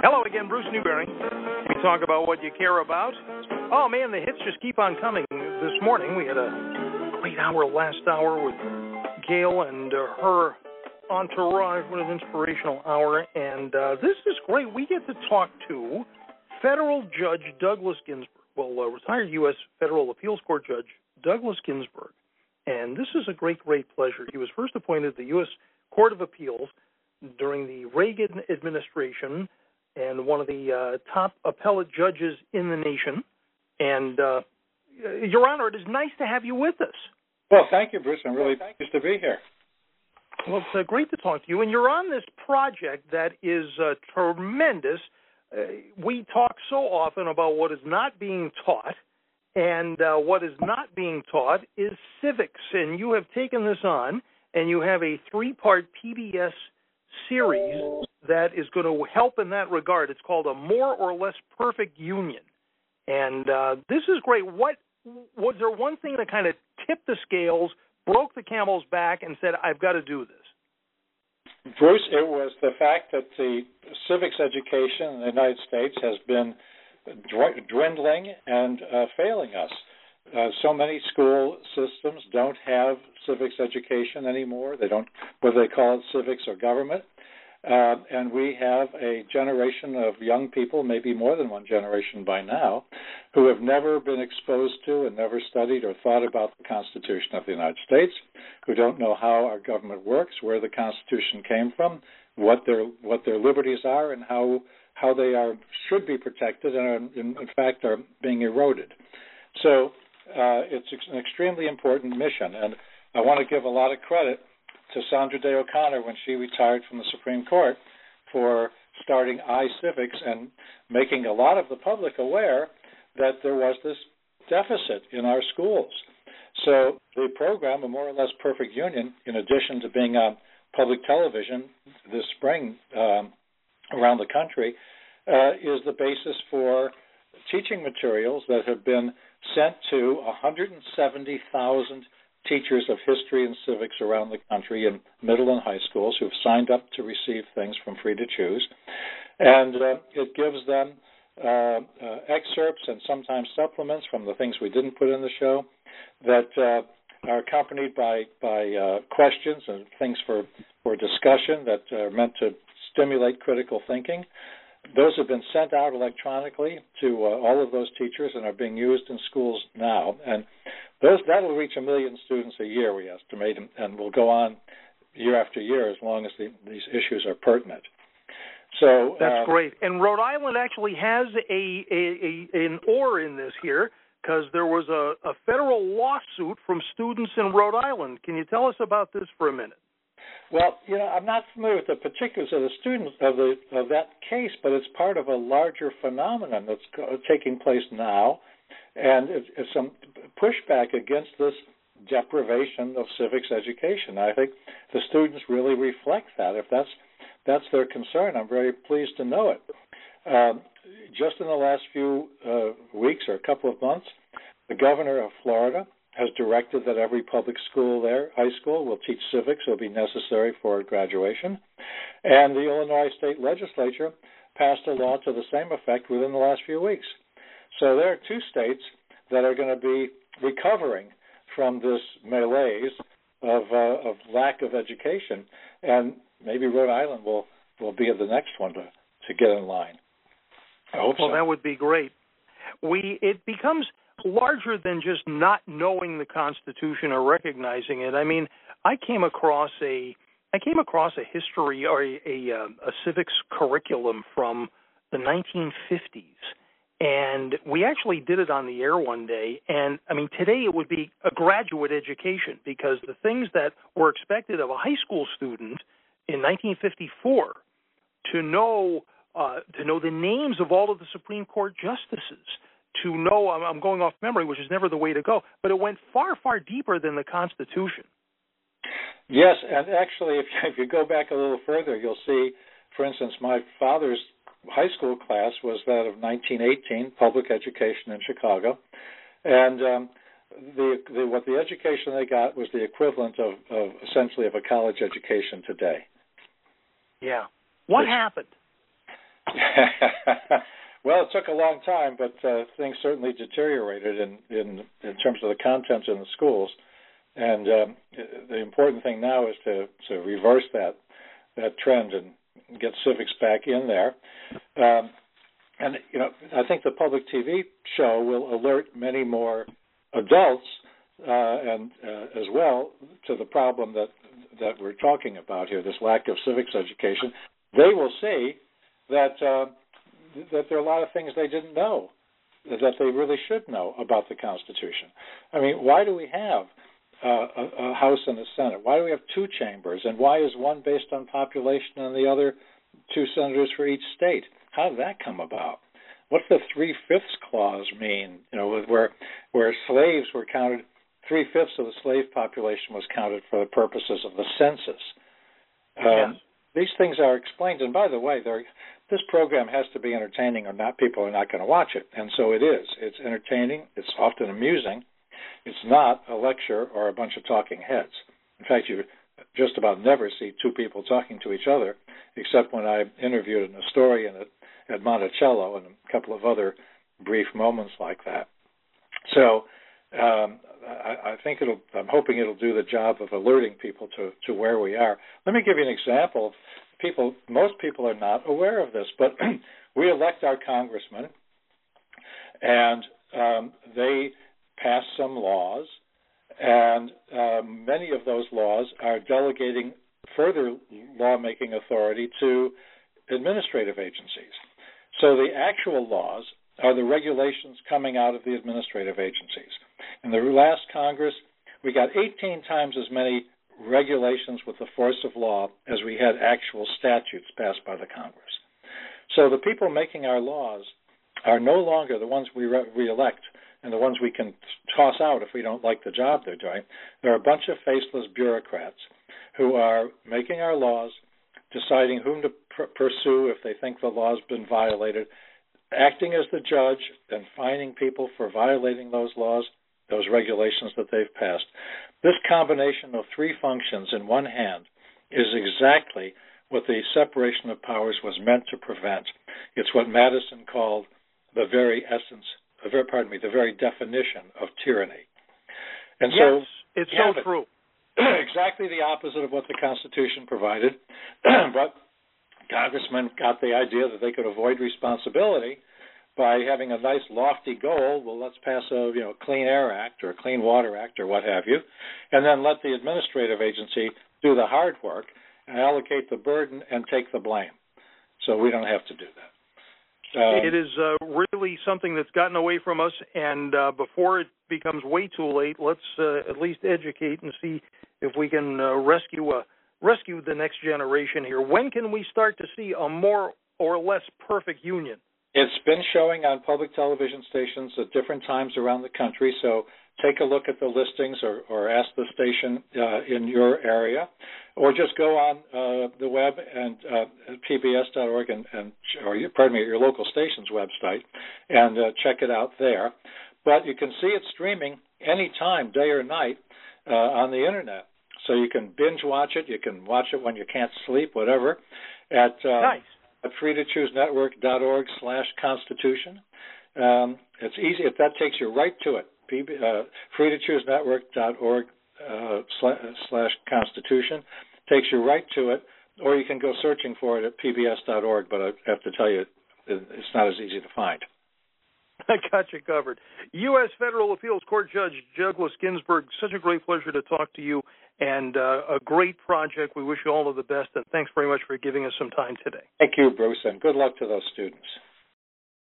Hello again, Bruce Newberry. We talk about what you care about. Oh, man, the hits just keep on coming. This morning we had a great last hour with Gail and her entourage. What an inspirational hour. And this is great. We get to talk to Federal Judge Douglas Ginsburg. Well, retired U.S. Federal Appeals Court Judge Douglas Ginsburg. And this is a great, great pleasure. He was first appointed to the U.S. Court of Appeals during the Reagan administration and one of the top appellate judges in the nation. And, Your Honor, it is nice to have you with us. Well, thank you, Bruce. I'm really pleased to be here. Well, it's great to talk to you. And you're on this project that is tremendous. We talk so often about what is not being taught, and what is not being taught is civics. And you have taken this on, and you have a 3-part PBS series that is going to help in that regard. It's called A More or Less Perfect Union. And this is great. What was there one thing that kind of tipped the scales, broke the camel's back, and said, I've got to do this? Bruce, it was the fact that the civics education in the United States has been dwindling and failing us. So many school systems don't have civics education anymore. They don't, whether they call it civics or government. And we have a generation of young people, maybe more than one generation by now, who have never been exposed to and never studied or thought about the Constitution of the United States, who don't know how our government works, where the Constitution came from, what their liberties are, and how they should be protected and in fact are being eroded. So it's an extremely important mission, and I want to give a lot of credit to Sandra Day O'Connor when she retired from the Supreme Court for starting iCivics and making a lot of the public aware that there was this deficit in our schools. So the program, A More or Less Perfect Union, in addition to being on public television this spring around the country, is the basis for teaching materials that have been sent to 170,000 teachers of history and civics around the country in middle and high schools who've signed up to receive things from Free to Choose. And it gives them excerpts and sometimes supplements from the things we didn't put in the show that are accompanied by questions and things for discussion that are meant to stimulate critical thinking. Those have been sent out electronically to all of those teachers and are being used in schools now. And that'll reach 1 million students a year, we estimate, and will go on year after year as long as these issues are pertinent. So that's great. And Rhode Island actually has an oar in this here, because there was a federal lawsuit from students in Rhode Island. Can you tell us about this for a minute? Well, I'm not familiar with the particulars of the students of that case, but it's part of a larger phenomenon that's taking place now, and it's some pushback against this deprivation of civics education. I think the students really reflect that. If that's their concern, I'm very pleased to know it. Just in the last few weeks or a couple of months, the governor of Florida has directed that every public school there, high school, will teach civics. It will be necessary for graduation. And the Illinois state legislature passed a law to the same effect within the last few weeks. So there are 2 states that are going to be recovering from this malaise of lack of education, and maybe Rhode Island will be the next one to get in line. I hope so. Well, that would be great. It becomes larger than just not knowing the Constitution or recognizing it. I mean, I came across a history or a civics curriculum from the 1950s, and we actually did it on the air one day. And I mean, today it would be a graduate education, because the things that were expected of a high school student in 1954 to know the names of all of the Supreme Court justices, to know, I'm going off memory, which is never the way to go, but it went far, far deeper than the Constitution. Yes, and actually, if you go back a little further, you'll see, for instance, my father's high school class was that of 1918, public education in Chicago, and what the education they got was the equivalent of essentially of a college education today. Yeah. What happened? Well, it took a long time, but things certainly deteriorated in terms of the content in the schools. And the important thing now is to reverse that trend and get civics back in there. And I think the public TV show will alert many more adults and as well to the problem that we're talking about here, this lack of civics education. They will see that there are a lot of things they didn't know that they really should know about the Constitution. I mean, why do we have a House and a Senate? Why do we have two chambers? And why is one based on population and the other two senators for each state? How did that come about? What's the 3/5 clause mean? Where slaves were counted, 3/5 of the slave population was counted for the purposes of the census. Yes. These things are explained, and by the way, this program has to be entertaining, or not, people are not going to watch it. And so it is. It's entertaining. It's often amusing. It's not a lecture or a bunch of talking heads. In fact, you just about never see two people talking to each other, except when I interviewed an historian at Monticello and a couple of other brief moments like that. So I think I'm hoping it'll do the job of alerting people to where we are. Let me give you an example. Most people are not aware of this, but we elect our congressmen, and they pass some laws, and many of those laws are delegating further lawmaking authority to administrative agencies. So the actual laws are the regulations coming out of the administrative agencies. In the last Congress, we got 18 times as many regulations with the force of law as we had actual statutes passed by the Congress. So the people making our laws are no longer the ones we re-elect and the ones we can toss out if we don't like the job they're doing. They're a bunch of faceless bureaucrats who are making our laws, deciding whom to pursue if they think the law's been violated, acting as the judge and fining people for violating those laws, those regulations that they've passed. This combination of three functions in one hand is exactly what the separation of powers was meant to prevent. It's what Madison called the very definition of tyranny. And yes, so it's so true. Exactly the opposite of what the Constitution provided, but congressmen got the idea that they could avoid responsibility by having a nice lofty goal. Well, let's pass a Clean Air Act or a Clean Water Act or what have you, and then let the administrative agency do the hard work and allocate the burden and take the blame. So we don't have to do that. It is really something that's gotten away from us, and before it becomes way too late, let's at least educate and see if we can rescue the next generation here. When can we start to see a more or less perfect union? It's been showing on public television stations at different times around the country, so take a look at the listings or ask the station in your area, or just go on the web and pbs.org your local station's website and check it out there. But you can see it streaming anytime, day or night, on the internet. So you can binge watch it. You can watch it when you can't sleep, whatever, at freetocoosenetwork.org/Constitution. It's easy. If that takes you right to it, freetocoosenetwork.org/Constitution takes you right to it, or you can go searching for it at pbs.org, but I have to tell you, it's not as easy to find. I got you covered. U.S. Federal Appeals Court Judge Douglas Ginsburg, such a great pleasure to talk to you, and a great project. We wish you all of the best, and thanks very much for giving us some time today. Thank you, Bruce, and good luck to those students.